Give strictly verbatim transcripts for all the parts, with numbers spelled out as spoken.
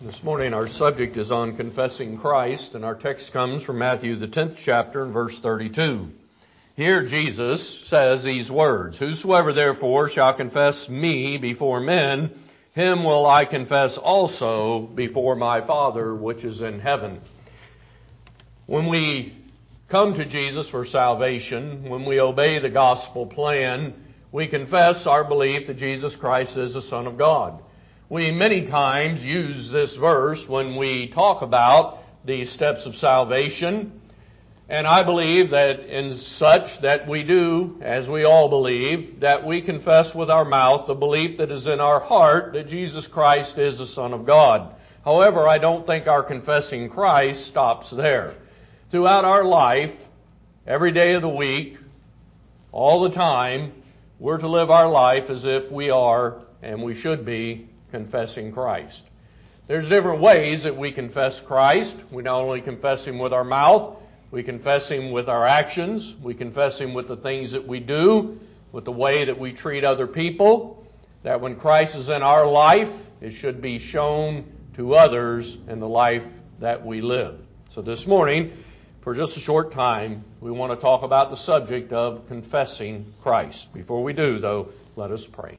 This morning our subject is on confessing Christ, and our text comes from Matthew the tenth chapter and verse thirty-two. Here Jesus says these words, "Whosoever therefore shall confess me before men, him will I confess also before my Father which is in heaven." When we come to Jesus for salvation, when we obey the gospel plan, we confess our belief that Jesus Christ is the Son of God. We many times use this verse when we talk about the steps of salvation, and I believe that in such that we do, as we all believe, that we confess with our mouth the belief that is in our heart that Jesus Christ is the Son of God. However, I don't think our confessing Christ stops there. Throughout our life, every day of the week, all the time, we're to live our life as if we are, and we should be, confessing Christ. There's different ways that we confess Christ. We not only confess Him with our mouth, we confess Him with our actions, we confess Him with the things that we do, with the way that we treat other people, that when Christ is in our life, it should be shown to others in the life that we live. So this morning, for just a short time, we want to talk about the subject of confessing Christ. Before we do, though, let us pray.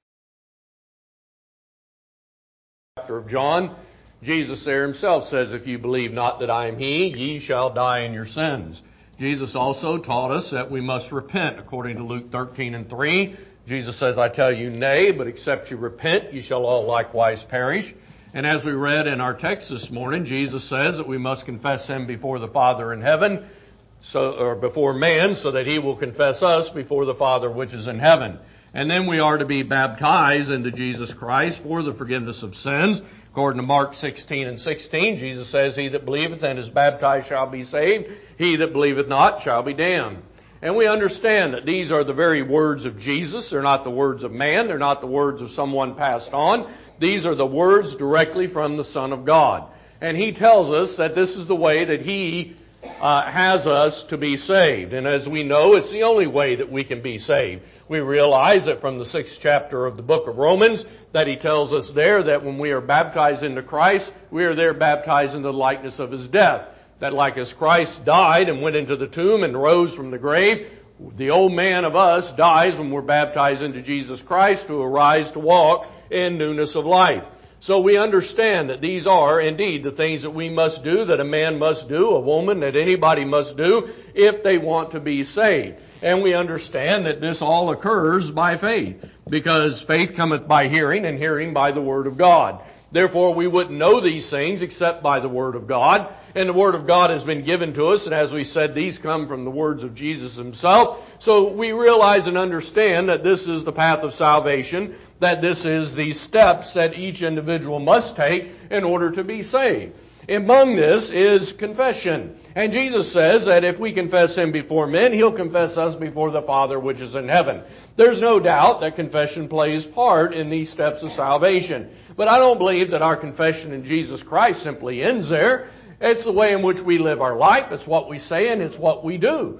Chapter of John, Jesus there himself says, "If you believe not that I am He, ye shall die in your sins." Jesus also taught us that we must repent, according to Luke thirteen and three. Jesus says, "I tell you nay, but except you repent, ye shall all likewise perish." And as we read in our text this morning, Jesus says that we must confess Him before the Father in heaven, so or before man, so that He will confess us before the Father which is in heaven. And then we are to be baptized into Jesus Christ for the forgiveness of sins. According to Mark sixteen and sixteen, Jesus says, "He that believeth and is baptized shall be saved. He that believeth not shall be damned." And we understand that these are the very words of Jesus. They're not the words of man. They're not the words of someone passed on. These are the words directly from the Son of God. And He tells us that this is the way that He uh, has us to be saved. And as we know, it's the only way that we can be saved. We realize that from the sixth chapter of the book of Romans, that He tells us there that when we are baptized into Christ, we are there baptized in the likeness of His death. That like as Christ died and went into the tomb and rose from the grave, the old man of us dies when we're baptized into Jesus Christ to arise to walk in newness of life. So we understand that these are indeed the things that we must do, that a man must do, a woman, that anybody must do if they want to be saved. And we understand that this all occurs by faith, because faith cometh by hearing, and hearing by the Word of God. Therefore, we wouldn't know these things except by the Word of God. And the Word of God has been given to us, and as we said, these come from the words of Jesus Himself. So we realize and understand that this is the path of salvation, that this is the steps that each individual must take in order to be saved. Among this is confession. And Jesus says that if we confess Him before men, He'll confess us before the Father which is in heaven. There's no doubt that confession plays part in these steps of salvation. But I don't believe that our confession in Jesus Christ simply ends there. It's the way in which we live our life. It's what we say and it's what we do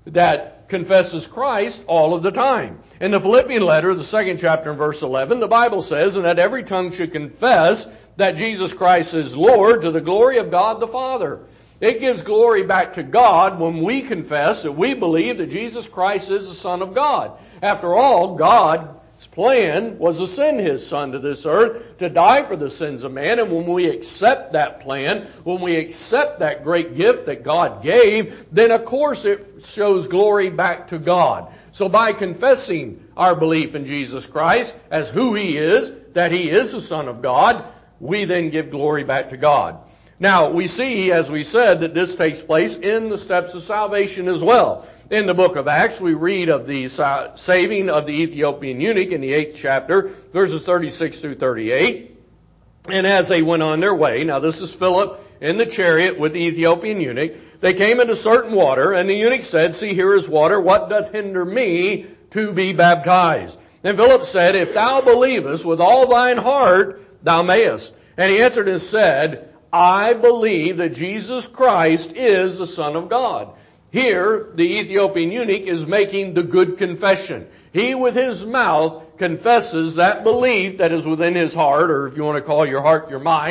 that confesses Christ all of the time. In the Philippian letter, the second chapter and verse eleven, the Bible says, "And that every tongue should confess that Jesus Christ is Lord, to the glory of God the Father." It gives glory back to God when we confess that we believe that Jesus Christ is the Son of God. After all, God's plan was to send His Son to this earth to die for the sins of man. And when we accept that plan, when we accept that great gift that God gave, then of course it shows glory back to God. So by confessing our belief in Jesus Christ as who He is, that He is the Son of God, we then give glory back to God. Now, we see, as we said, that this takes place in the steps of salvation as well. In the book of Acts, we read of the saving of the Ethiopian eunuch in the eighth chapter, verses thirty-six through thirty-eight. And as they went on their way, now this is Philip in the chariot with the Ethiopian eunuch, they came into certain water, and the eunuch said, "See, here is water. What doth hinder me to be baptized?" And Philip said, "If thou believest with all thine heart, thou mayest." And he answered and said, "I believe that Jesus Christ is the Son of God." Here, the Ethiopian eunuch is making the good confession. He, with his mouth, confesses that belief that is within his heart, or if you want to call your heart your mind,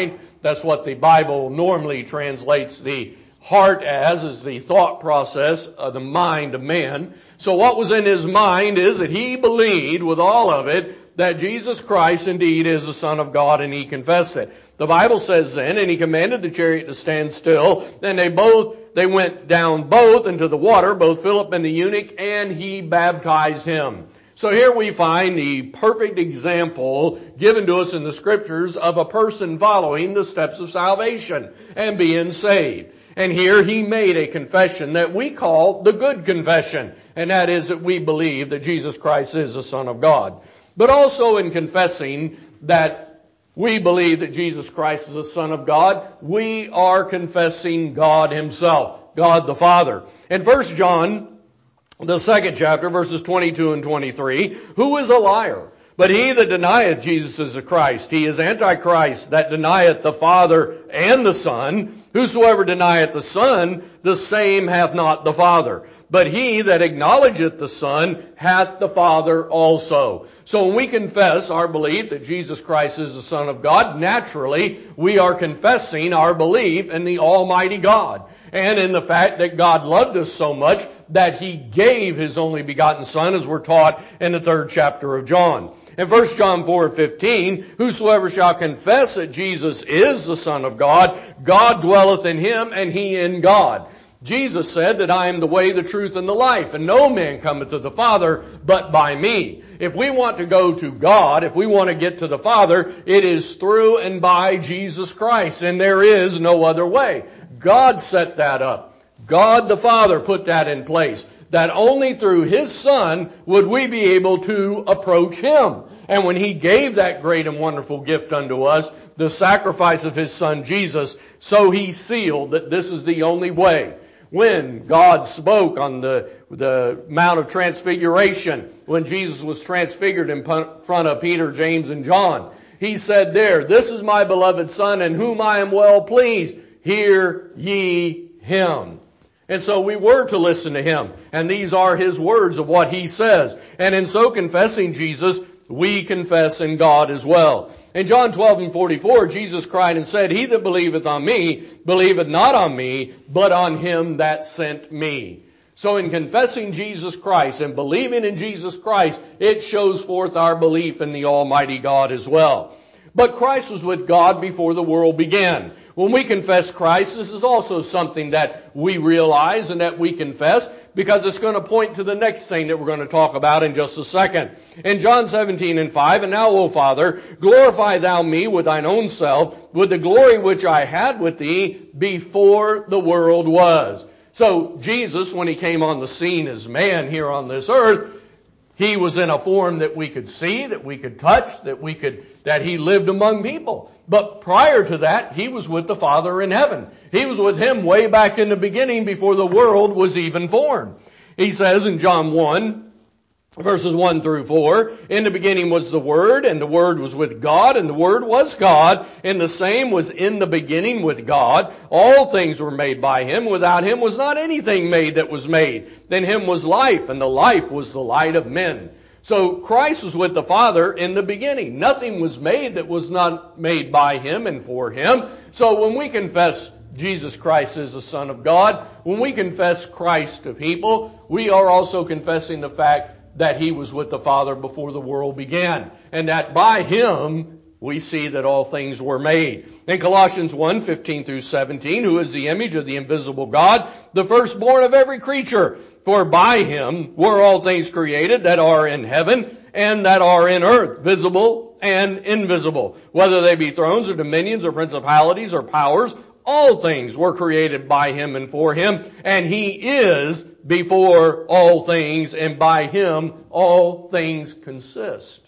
That's what the Bible normally translates the heart as, is the thought process of the mind of man. So what was in his mind is that he believed with all of it that Jesus Christ indeed is the Son of God, and he confessed it. The Bible says then, and he commanded the chariot to stand still, and they both, they went down both into the water, both Philip and the eunuch, and he baptized him. So here we find the perfect example given to us in the Scriptures of a person following the steps of salvation and being saved. And here he made a confession that we call the good confession, and that is that we believe that Jesus Christ is the Son of God. But also in confessing that we believe that Jesus Christ is the Son of God, we are confessing God Himself, God the Father. In First John, the second chapter, verses twenty-two and twenty-three, who is a liar? But he that denieth Jesus is the Christ, he is Antichrist, that denieth the Father and the Son. Whosoever denieth the Son, the same hath not the Father. But he that acknowledgeth the Son hath the Father also. So when we confess our belief that Jesus Christ is the Son of God, naturally we are confessing our belief in the Almighty God, and in the fact that God loved us so much that He gave His only begotten Son, as we're taught in the third chapter of John. In First John four fifteen, whosoever shall confess that Jesus is the Son of God, God dwelleth in him, and he in God. Jesus said that I am the way, the truth, and the life, and no man cometh to the Father but by me. If we want to go to God, if we want to get to the Father, it is through and by Jesus Christ, and there is no other way. God set that up. God the Father put that in place, that only through His Son would we be able to approach Him. And when He gave that great and wonderful gift unto us, the sacrifice of His Son Jesus, so He sealed that this is the only way. When God spoke on the, the Mount of Transfiguration, when Jesus was transfigured in front of Peter, James, and John, He said there, this is my beloved Son in whom I am well pleased. Hear ye Him. And so we were to listen to Him. And these are His words of what He says. And in so confessing Jesus, we confess in God as well. In John twelve and forty-four, Jesus cried and said, he that believeth on me, believeth not on me, but on Him that sent me. So in confessing Jesus Christ and believing in Jesus Christ, it shows forth our belief in the Almighty God as well. But Christ was with God before the world began. When we confess Christ, this is also something that we realize and that we confess, because it's going to point to the next thing that we're going to talk about in just a second. In John seventeen and five, and now, O Father, glorify Thou me with Thine own self, with the glory which I had with Thee before the world was. So Jesus, when He came on the scene as man here on this earth, He was in a form that we could see, that we could touch, that we could, that He lived among people. But prior to that, He was with the Father in heaven. He was with Him way back in the beginning before the world was even formed. He says in John one, verses one through four, in the beginning was the Word, and the Word was with God, and the Word was God, and the same was in the beginning with God. All things were made by Him. Without Him was not anything made that was made. In Him was life, and the life was the light of men. So Christ was with the Father in the beginning. Nothing was made that was not made by Him and for Him. So when we confess Jesus Christ is the Son of God, when we confess Christ to people, we are also confessing the fact that He was with the Father before the world began, and that by Him we see that all things were made. In Colossians one, fifteen through seventeen, who is the image of the invisible God, the firstborn of every creature. For by Him were all things created that are in heaven and that are in earth, visible and invisible. Whether they be thrones or dominions or principalities or powers, all things were created by Him and for Him. And He is before all things, and by Him all things consist.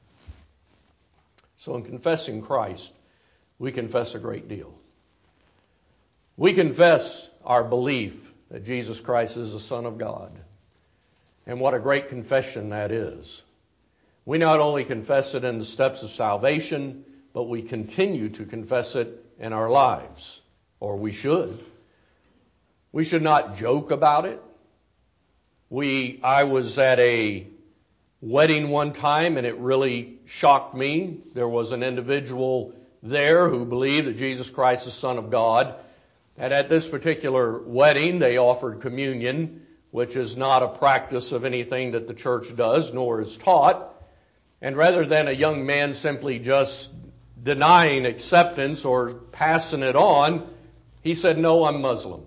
So in confessing Christ, we confess a great deal. We confess our belief that Jesus Christ is the Son of God. And what a great confession that is. We not only confess it in the steps of salvation, but we continue to confess it in our lives. Or we should. We should not joke about it. We, I was at a wedding one time, and it really shocked me. There was an individual there who believed that Jesus Christ is the Son of God. And at this particular wedding, they offered communion, which is not a practice of anything that the church does, nor is taught. And rather than a young man simply just denying acceptance or passing it on, he said, "No, I'm Muslim."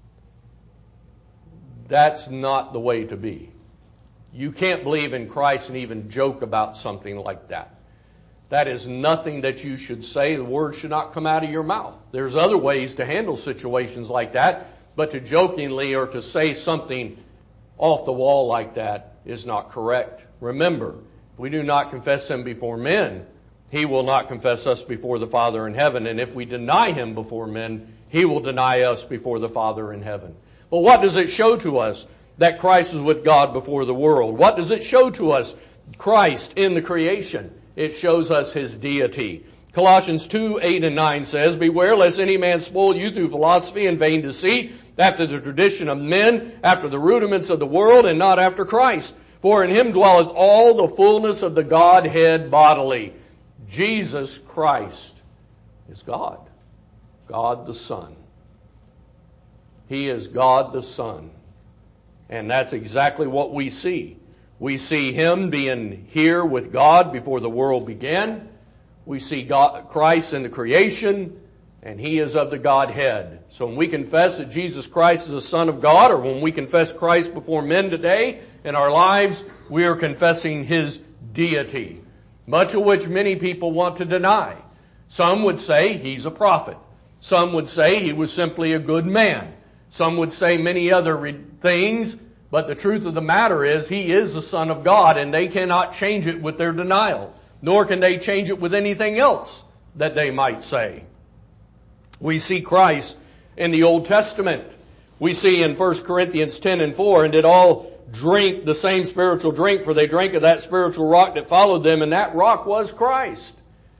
That's not the way to be. You can't believe in Christ and even joke about something like that. That is nothing that you should say. The word should not come out of your mouth. There's other ways to handle situations like that, but to jokingly or to say something off the wall like that is not correct. Remember, if we do not confess Him before men, He will not confess us before the Father in heaven. And if we deny Him before men, He will deny us before the Father in heaven. But what does it show to us? That Christ is with God before the world. What does it show to us? Christ in the creation. It shows us His deity. Colossians two, eight and nine says, "Beware lest any man spoil you through philosophy and vain deceit, after the tradition of men, after the rudiments of the world, and not after Christ. For in Him dwelleth all the fullness of the Godhead bodily." Jesus Christ is God. God the Son. He is God the Son. And that's exactly what we see. We see Him being here with God before the world began. We see God, Christ in the creation, and He is of the Godhead. So when we confess that Jesus Christ is the Son of God, or when we confess Christ before men today in our lives, we are confessing His deity, much of which many people want to deny. Some would say He's a prophet. Some would say He was simply a good man. Some would say many other things, but the truth of the matter is He is the Son of God, and they cannot change it with their denial, nor can they change it with anything else that they might say. We see Christ in the Old Testament. We see in First Corinthians ten and four, "And did all drink the same spiritual drink, for they drank of that spiritual rock that followed them, and that rock was Christ."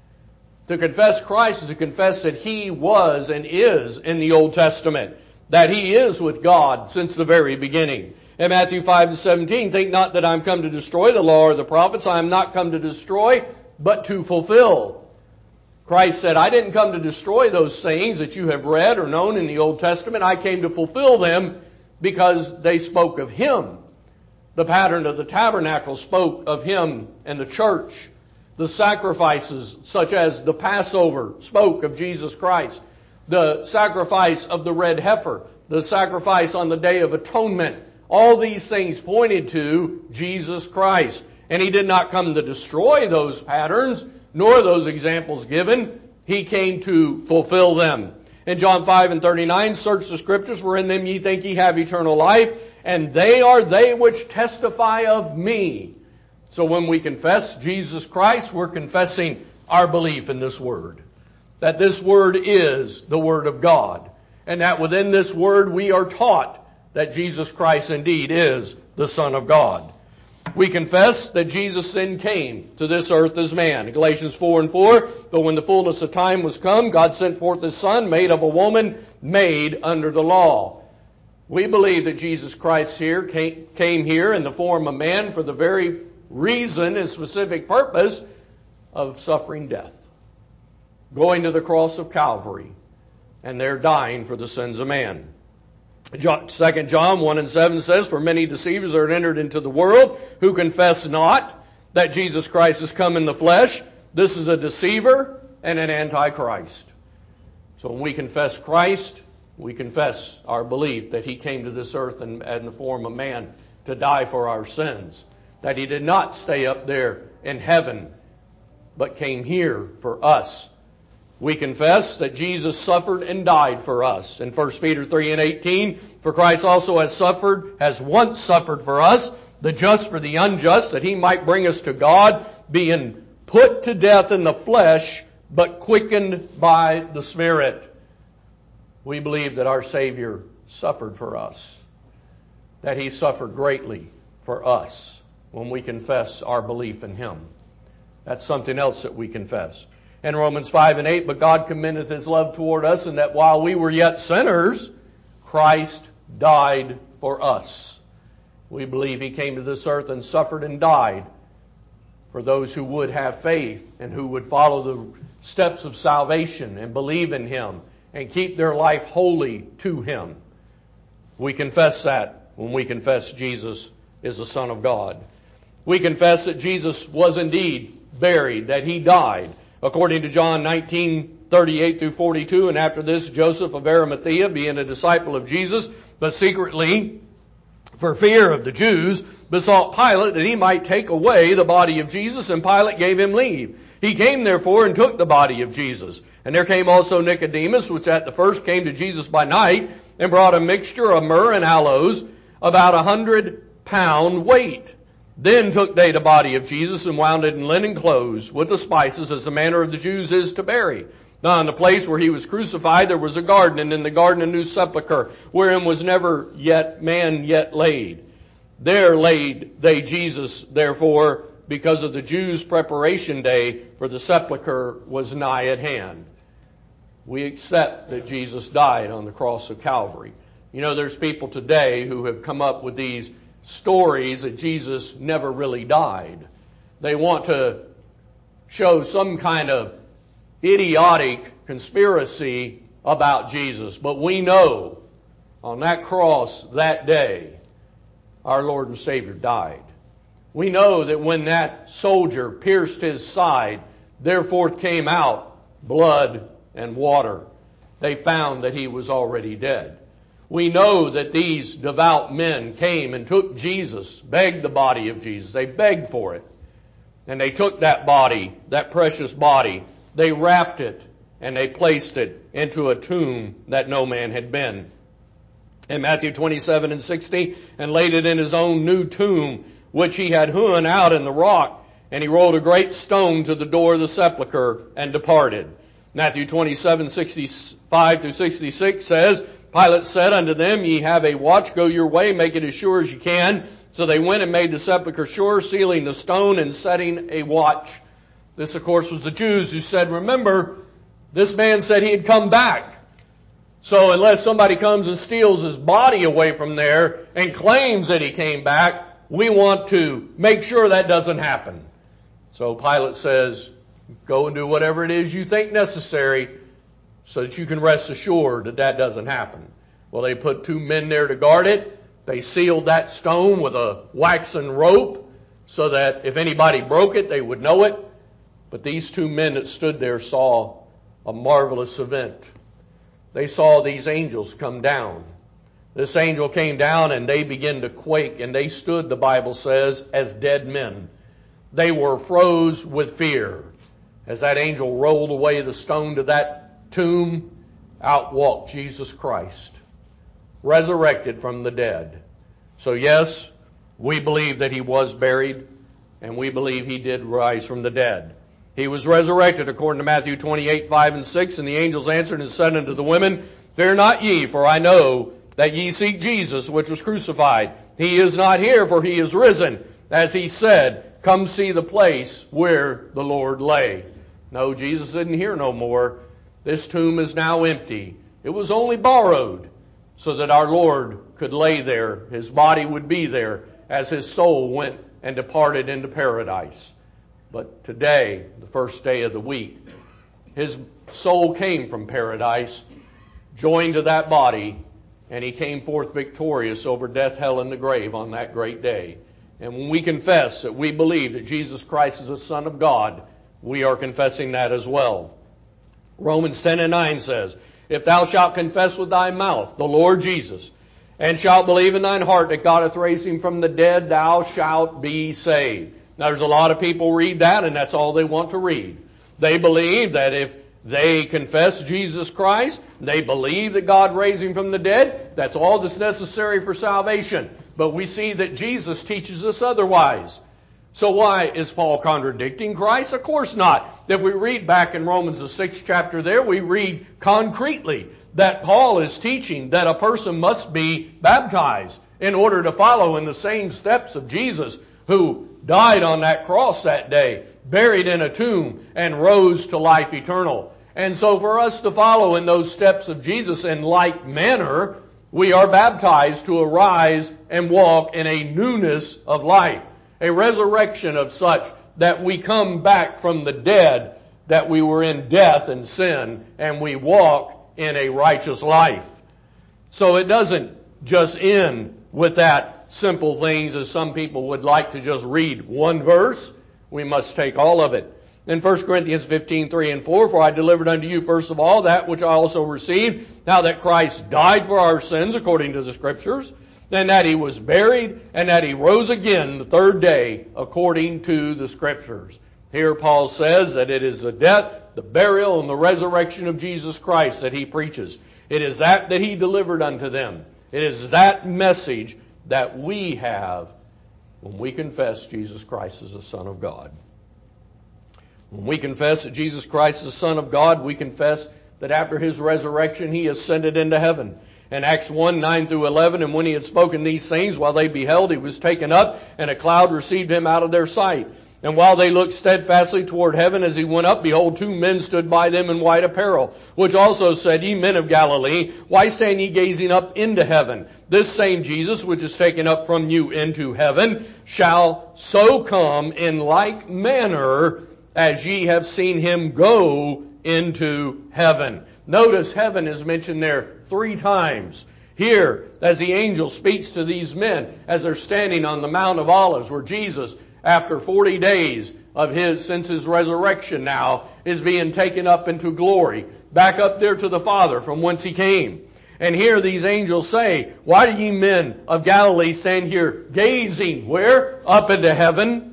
To confess Christ is to confess that He was and is in the Old Testament, that He is with God since the very beginning. In Matthew five and seventeen, "Think not that I am come to destroy the law or the prophets. I am not come to destroy, but to fulfill." Christ said, "I didn't come to destroy those things that you have read or known in the Old Testament. I came to fulfill them because they spoke of Him." The pattern of the tabernacle spoke of Him and the church. The sacrifices, such as the Passover, spoke of Jesus Christ. The sacrifice of the red heifer, the sacrifice on the Day of Atonement, all these things pointed to Jesus Christ. And He did not come to destroy those patterns, nor those examples given. He came to fulfill them. In John five and thirty-nine, "Search the Scriptures, for in them ye think ye have eternal life, and they are they which testify of me." So when we confess Jesus Christ, we're confessing our belief in this Word. That this Word is the Word of God. And that within this Word we are taught that Jesus Christ indeed is the Son of God. We confess that Jesus then came to this earth as man. Galatians four and four, "But when the fullness of time was come, God sent forth His Son, made of a woman, made under the law." We believe that Jesus Christ here came here in the form of man for the very reason and specific purpose of suffering death, going to the cross of Calvary, and there dying for the sins of man. Second John one and seven says, "For many deceivers are entered into the world, who confess not that Jesus Christ has come in the flesh." This is a deceiver and an antichrist. So when we confess Christ, we confess our belief that He came to this earth in, in the form of man to die for our sins. That He did not stay up there in heaven, but came here for us. We confess that Jesus suffered and died for us. In First Peter three and eighteen, "For Christ also has suffered, has once suffered for us, the just for the unjust, that He might bring us to God, being put to death in the flesh, but quickened by the Spirit." We believe that our Savior suffered for us, that He suffered greatly for us when we confess our belief in Him. That's something else that we confess. In Romans five and eight, "But God commendeth His love toward us, and that while we were yet sinners, Christ died for us." We believe He came to this earth and suffered and died for those who would have faith and who would follow the steps of salvation and believe in Him and keep their life holy to Him. We confess that when we confess Jesus is the Son of God. We confess that Jesus was indeed buried, that He died, according to John nineteen, thirty-eight through forty-two. And after this, Joseph of Arimathea, being a disciple of Jesus, but secretly, for fear of the Jews, besought Pilate that he might take away the body of Jesus, and Pilate gave him leave. He came therefore and took the body of Jesus. And there came also Nicodemus, which at the first came to Jesus by night, and brought a mixture of myrrh and aloes, about a hundred pound weight. Then took they the body of Jesus, and wound it in linen clothes, with the spices, as the manner of the Jews is to bury. Now in the place where He was crucified there was a garden, and in the garden a new sepulchre, wherein was never yet man yet laid. There laid they Jesus, therefore, because of the Jews' preparation day, for the sepulchre was nigh at hand. We accept that Jesus died on the cross of Calvary. You know, there's people today who have come up with these stories that Jesus never really died. They want to show some kind of idiotic conspiracy about Jesus. But we know on that cross that day, our Lord and Savior died. We know that when that soldier pierced His side, therefore came out blood and water. They found that He was already dead. We know that these devout men came and took Jesus, begged the body of Jesus. They begged for it. And they took that body, that precious body, they wrapped it, and they placed it into a tomb that no man had been. In Matthew twenty-seven and sixty, and laid it in His own new tomb, which He had hewn out in the rock. And He rolled a great stone to the door of the sepulchre, and departed. Matthew twenty-seven, sixty-five through sixty-six says, Pilate said unto them, Ye have a watch, go your way, make it as sure as you can. So they went and made the sepulchre sure, sealing the stone and setting a watch. This, of course, was the Jews who said, remember, this man said he had come back. So unless somebody comes and steals his body away from there and claims that he came back, we want to make sure that doesn't happen. So Pilate says, go and do whatever it is you think necessary so that you can rest assured that that doesn't happen. Well, they put two men there to guard it. They sealed that stone with a waxen rope so that if anybody broke it, they would know it. But these two men that stood there saw a marvelous event. They saw these angels come down. This angel came down and they began to quake, and they stood, the Bible says, as dead men. They were froze with fear. As that angel rolled away the stone to that tomb, out walked Jesus Christ, resurrected from the dead. So yes, we believe that He was buried, and we believe He did rise from the dead. He was resurrected according to Matthew twenty-eight, five and six, and the angels answered and said unto the women, Fear not ye, for I know that ye seek Jesus, which was crucified. He is not here, for He is risen. As He said, come see the place where the Lord lay. No, Jesus isn't here no more. This tomb is now empty. It was only borrowed so that our Lord could lay there. His body would be there as His soul went and departed into paradise. But today, the first day of the week, His soul came from paradise, joined to that body, and He came forth victorious over death, hell, and the grave on that great day. And when we confess that we believe that Jesus Christ is the Son of God, we are confessing that as well. Romans ten and nine says, If thou shalt confess with thy mouth the Lord Jesus, and shalt believe in thine heart that God hath raised Him from the dead, thou shalt be saved. Now there's a lot of people read that, and that's all they want to read. They believe that if they confess Jesus Christ, they believe that God raised Him from the dead, that's all that's necessary for salvation. But we see that Jesus teaches us otherwise. So why is Paul contradicting Christ? Of course not. If we read back in Romans the sixth chapter there, we read concretely that Paul is teaching that a person must be baptized in order to follow in the same steps of Jesus, who died on that cross that day, buried in a tomb, and rose to life eternal. And so for us to follow in those steps of Jesus in like manner, we are baptized to arise and walk in a newness of life, a resurrection of such that we come back from the dead, that we were in death and sin, and we walk in a righteous life. So it doesn't just end with that simple things as some people would like to just read one verse. We must take all of it. In First Corinthians fifteen, three and four, for I delivered unto you first of all that which I also received, how that Christ died for our sins according to the Scriptures, and that He was buried, and that He rose again the third day according to the Scriptures. Here Paul says that it is the death, the burial, and the resurrection of Jesus Christ that he preaches. It is that that He delivered unto them. It is that message that we have when we confess Jesus Christ as the Son of God. When we confess that Jesus Christ is the Son of God, we confess that after His resurrection He ascended into heaven. In Acts one, nine through eleven, and when He had spoken these things, while they beheld, He was taken up, and a cloud received Him out of their sight. And while they looked steadfastly toward heaven as He went up, behold, two men stood by them in white apparel, which also said, Ye men of Galilee, why stand ye gazing up into heaven? This same Jesus, which is taken up from you into heaven, shall so come in like manner as ye have seen Him go into heaven. Notice heaven is mentioned there three times. Here, as the angel speaks to these men, as they're standing on the Mount of Olives, where Jesus, after forty days of his, since His resurrection now, is being taken up into glory, back up there to the Father from whence He came. And here these angels say, why do ye men of Galilee stand here gazing, where? Up into heaven.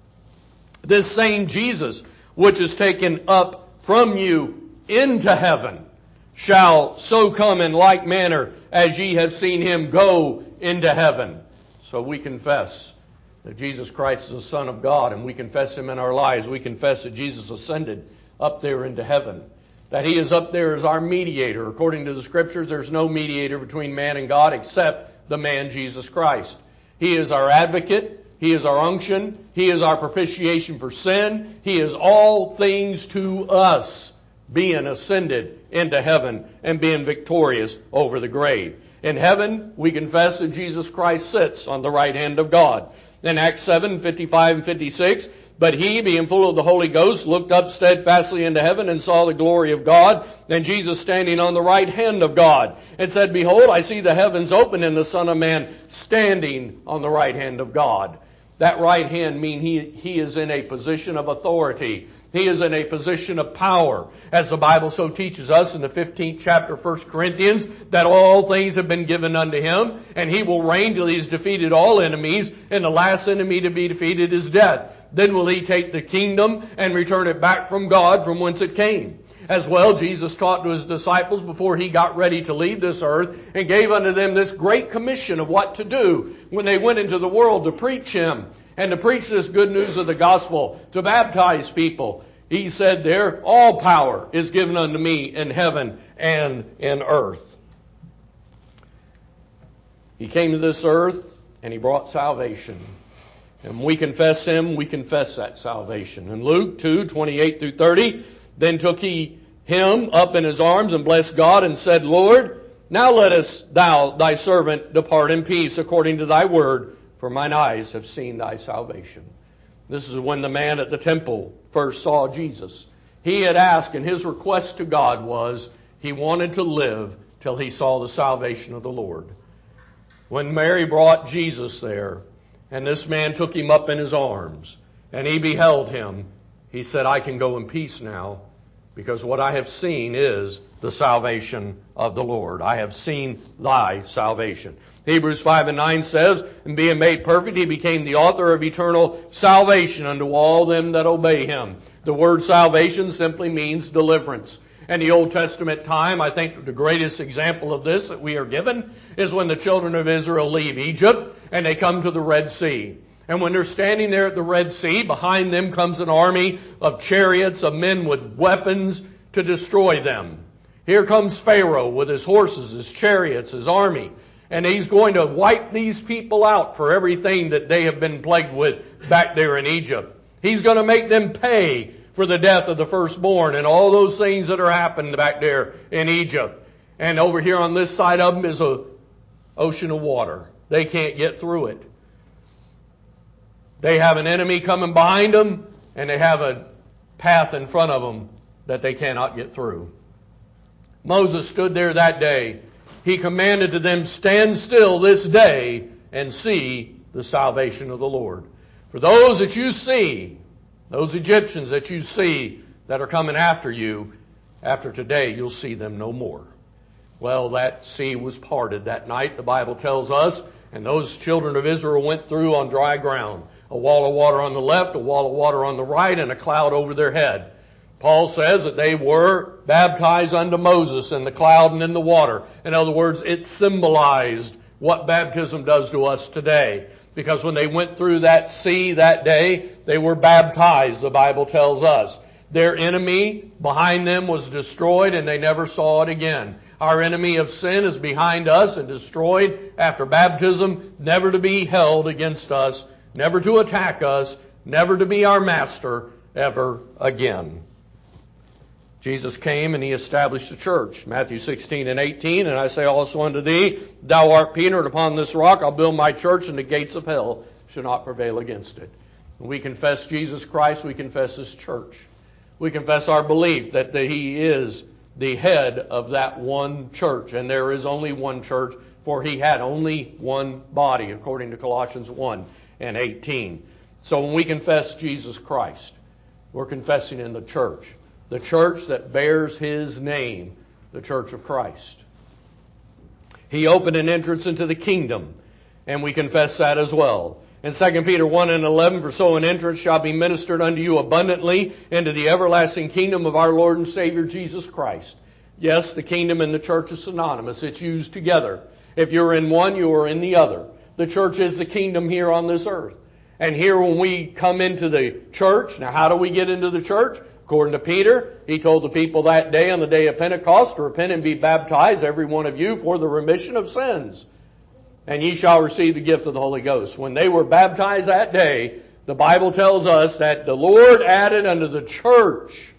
This same Jesus, which is taken up from you into heaven, shall so come in like manner as ye have seen Him go into heaven. So we confess that Jesus Christ is the Son of God, and we confess Him in our lives. We confess that Jesus ascended up there into heaven, that He is up there as our mediator. According to the Scriptures, there's no mediator between man and God except the man Jesus Christ. He is our advocate. He is our unction. He is our propitiation for sin. He is all things to us, being ascended into heaven and being victorious over the grave. In heaven, we confess that Jesus Christ sits on the right hand of God. In Acts seven, fifty-five and fifty-six, but He, being full of the Holy Ghost, looked up steadfastly into heaven and saw the glory of God, and Jesus standing on the right hand of God, and said, Behold, I see the heavens open, and the Son of Man standing on the right hand of God. That right hand means he, he is in a position of authority. He is in a position of power. As the Bible so teaches us in the fifteenth chapter of First Corinthians, that all things have been given unto Him, and He will reign till He has defeated all enemies, and the last enemy to be defeated is death. Then will He take the kingdom and return it back from God from whence it came. As well, Jesus taught to His disciples before He got ready to leave this earth, and gave unto them this great commission of what to do when they went into the world to preach Him and to preach this good news of the gospel, to baptize people. He said there, all power is given unto me in heaven and in earth. He came to this earth and He brought salvation. And when we confess Him, we confess that salvation. In Luke two, twenty-eight through thirty, then took He Him up in His arms and blessed God and said, Lord, now lettest Thou Thy servant depart in peace according to Thy word, for mine eyes have seen Thy salvation. This is when the man at the temple first saw Jesus. He had asked, and his request to God was, he wanted to live till he saw the salvation of the Lord. When Mary brought Jesus there, and this man took Him up in his arms, and he beheld Him, he said, I can go in peace now, because what I have seen is the salvation of the Lord. I have seen Thy salvation. Hebrews five and nine says, and being made perfect, He became the author of eternal salvation unto all them that obey Him. The word salvation simply means deliverance. In the Old Testament time, I think the greatest example of this that we are given is when the children of Israel leave Egypt and they come to the Red Sea. And when they're standing there at the Red Sea, behind them comes an army of chariots, of men with weapons to destroy them. Here comes Pharaoh with his horses, his chariots, his army. And he's going to wipe these people out for everything that they have been plagued with back there in Egypt. He's going to make them pay for the death of the firstborn and all those things that are happening back there in Egypt. And over here on this side of them is an ocean of water. They can't get through it. They have an enemy coming behind them, and they have a path in front of them that they cannot get through. Moses stood there that day. He commanded to them, stand still this day and see the salvation of the Lord. For those that you see, those Egyptians that you see that are coming after you, after today you'll see them no more. Well, that sea was parted that night, the Bible tells us, and those children of Israel went through on dry ground. A wall of water on the left, a wall of water on the right, and a cloud over their head. Paul says that they were baptized unto Moses in the cloud and in the water. In other words, it symbolized what baptism does to us today. Because when they went through that sea that day, they were baptized, the Bible tells us. Their enemy behind them was destroyed and they never saw it again. Our enemy of sin is behind us and destroyed after baptism, never to be held against us, never to attack us, never to be our master ever again. Jesus came and He established the church. Matthew sixteen and eighteen, and I say also unto thee, thou art Peter, and upon this rock I'll build my church, and the gates of hell shall not prevail against it. When we confess Jesus Christ, we confess His church. We confess our belief that, that He is the head of that one church, and there is only one church, for He had only one body, according to Colossians one and eighteen. So when we confess Jesus Christ, we're confessing in the church. The church that bears His name, the Church of Christ. He opened an entrance into the kingdom, and we confess that as well. In Second Peter one and eleven, for so an entrance shall be ministered unto you abundantly into the everlasting kingdom of our Lord and Savior Jesus Christ. Yes, the kingdom and the church is synonymous. It's used together. If you're in one, you are in the other. The church is the kingdom here on this earth. And here when we come into the church, now how do we get into the church? According to Peter, he told the people that day on the day of Pentecost to repent and be baptized, every one of you, for the remission of sins. And ye shall receive the gift of the Holy Ghost. When they were baptized that day, the Bible tells us that the Lord added unto the church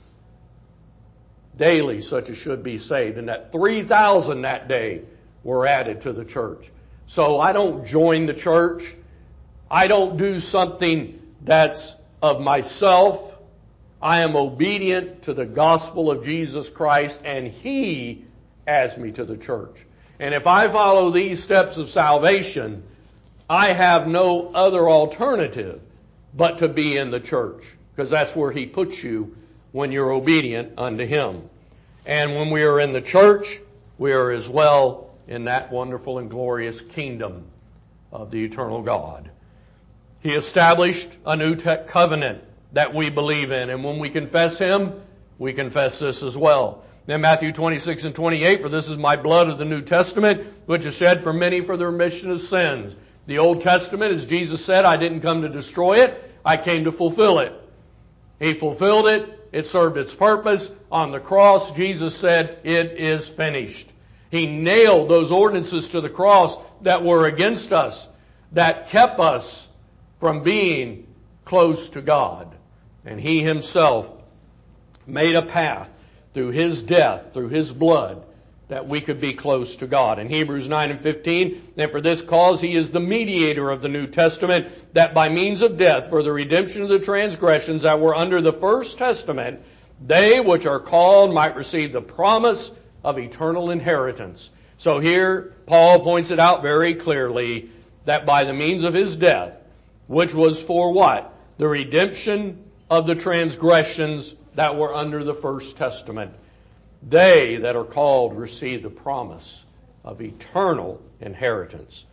daily such as should be saved. And that three thousand that day were added to the church. So I don't join the church. I don't do something that's of myself. I am obedient to the gospel of Jesus Christ, and He adds me to the church. And if I follow these steps of salvation, I have no other alternative but to be in the church, because that's where He puts you when you're obedient unto Him. And when we are in the church, we are as well in that wonderful and glorious kingdom of the eternal God. He established a new te- covenant that we believe in. And when we confess Him, we confess this as well. Then Matthew twenty-six and twenty-eight, for this is my blood of the New Testament, which is shed for many for the remission of sins. The Old Testament, as Jesus said, I didn't come to destroy it, I came to fulfill it. He fulfilled it, it served its purpose. On the cross, Jesus said, it is finished. He nailed those ordinances to the cross that were against us, that kept us from being close to God. And He Himself made a path through His death, through His blood, that we could be close to God. In Hebrews nine and fifteen, and for this cause He is the mediator of the New Testament, that by means of death, for the redemption of the transgressions that were under the first testament, they which are called might receive the promise of eternal inheritance. So here, Paul points it out very clearly, that by the means of His death, which was for what? The redemption of the transgressions that were under the first testament. They that are called receive the promise of eternal inheritance.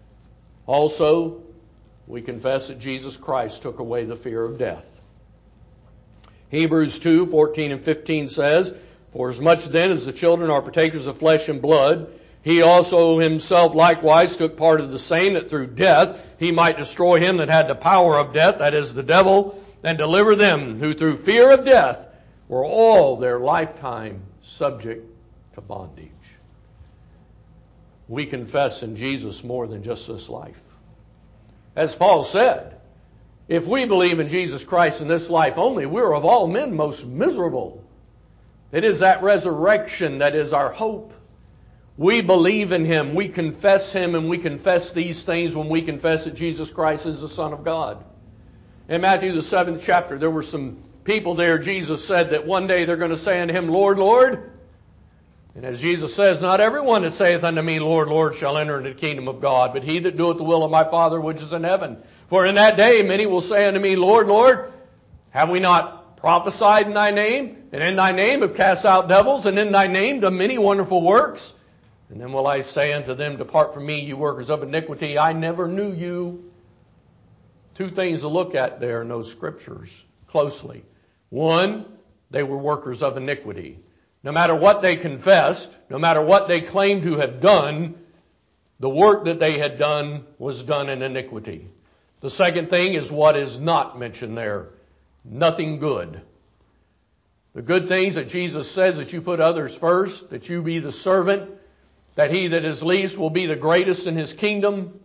Also, we confess that Jesus Christ took away the fear of death. Hebrews two, fourteen and fifteen says, for as much then as the children are partakers of flesh and blood, He also Himself likewise took part of the same, that through death He might destroy him that had the power of death, that is the devil, and deliver them who through fear of death were all their lifetime subject to bondage. We confess in Jesus more than just this life. As Paul said, if we believe in Jesus Christ in this life only, we're of all men most miserable. It is that resurrection that is our hope. We believe in Him, we confess Him, and we confess these things when we confess that Jesus Christ is the Son of God. In Matthew the seventh chapter, there were some people there, Jesus said, that one day they're going to say unto him, Lord, Lord. And as Jesus says, not everyone that saith unto me, Lord, Lord, shall enter into the kingdom of God, but he that doeth the will of my Father which is in heaven. For in that day many will say unto me, Lord, Lord, have we not prophesied in thy name? And in thy name have cast out devils, and in thy name done many wonderful works? And then will I say unto them, depart from me, you workers of iniquity, I never knew you. Two things to look at there in those scriptures closely. One, they were workers of iniquity. No matter what they confessed, no matter what they claimed to have done, the work that they had done was done in iniquity. The second thing is what is not mentioned there. Nothing good. The good things that Jesus says, that you put others first, that you be the servant, that he that is least will be the greatest in his kingdom.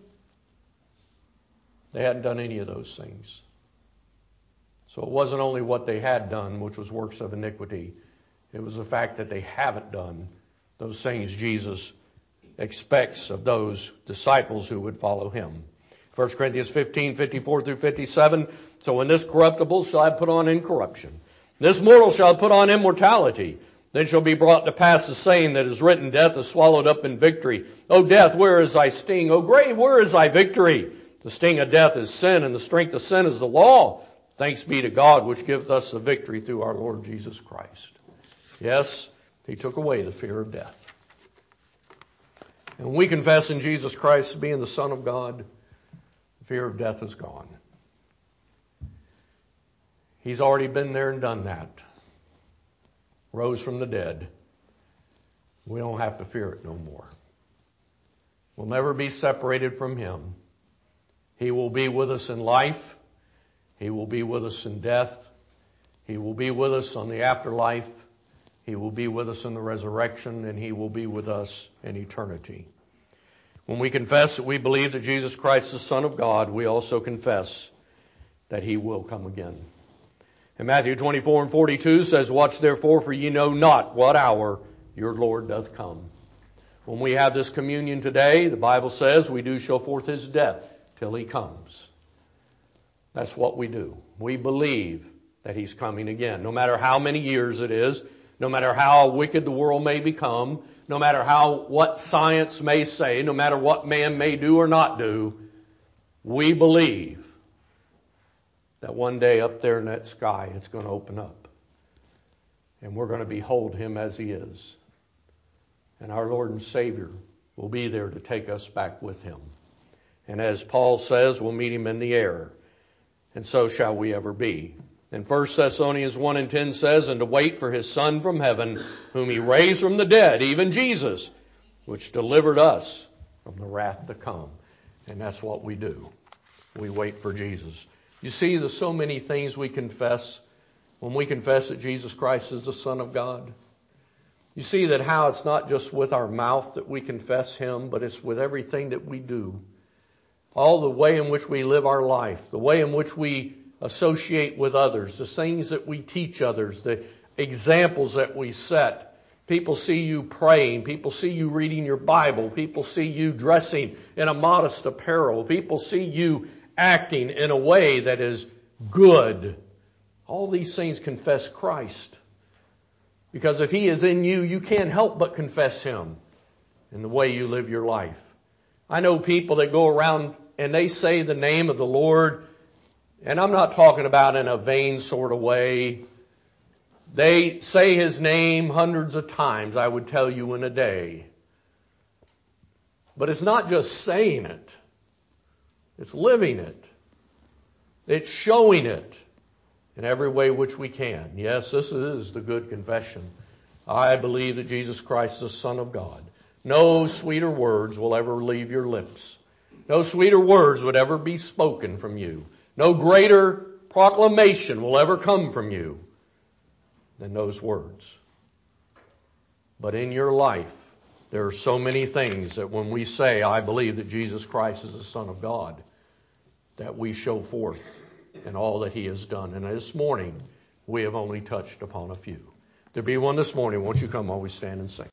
They hadn't done any of those things. So it wasn't only what they had done, which was works of iniquity. It was the fact that they haven't done those things Jesus expects of those disciples who would follow him. First Corinthians fifteen, fifty-four through fifty-seven. So when this corruptible shall I put on incorruption, this mortal shall put on immortality, then shall be brought to pass the saying that is written, death is swallowed up in victory. O death, where is thy sting? O grave, where is thy victory? The sting of death is sin, and the strength of sin is the law. Thanks be to God, which giveth us the victory through our Lord Jesus Christ. Yes, he took away the fear of death. And when we confess in Jesus Christ as being the Son of God, the fear of death is gone. He's already been there and done that. Rose from the dead. We don't have to fear it no more. We'll never be separated from him. He will be with us in life. He will be with us in death. He will be with us on the afterlife. He will be with us in the resurrection, and he will be with us in eternity. When we confess that we believe that Jesus Christ is the Son of God, we also confess that he will come again. And Matthew twenty-four and forty-two says, watch therefore, for ye know not what hour your Lord doth come. When we have this communion today, the Bible says we do show forth his death till he comes. That's what we do. We believe that he's coming again. No matter how many years it is, no matter how wicked the world may become, no matter how what science may say, no matter what man may do or not do, we believe that one day up there in that sky it's going to open up. And we're going to behold him as he is. And our Lord and Savior will be there to take us back with him. And as Paul says, we'll meet him in the air. And so shall we ever be. And First Thessalonians one and ten says, and to wait for his Son from heaven, whom he raised from the dead, even Jesus, which delivered us from the wrath to come. And that's what we do. We wait for Jesus. You see, there's so many things we confess when we confess that Jesus Christ is the Son of God. You see that how it's not just with our mouth that we confess him, but it's with everything that we do. All the way in which we live our life, the way in which we associate with others, the things that we teach others, the examples that we set. People see you praying. People see you reading your Bible. People see you dressing in a modest apparel. People see you acting in a way that is good. All these things confess Christ. Because if he is in you, you can't help but confess him in the way you live your life. I know people that go around and they say the name of the Lord, and I'm not talking about in a vain sort of way. They say his name hundreds of times, I would tell you, in a day. But it's not just saying it. It's living it. It's showing it in every way which we can. Yes, this is the good confession. I believe that Jesus Christ is the Son of God. No sweeter words will ever leave your lips. No sweeter words would ever be spoken from you. No greater proclamation will ever come from you than those words. But in your life, there are so many things that when we say, I believe that Jesus Christ is the Son of God, that we show forth in all that he has done. And this morning, we have only touched upon a few. There be one this morning. Won't you come while we stand and sing?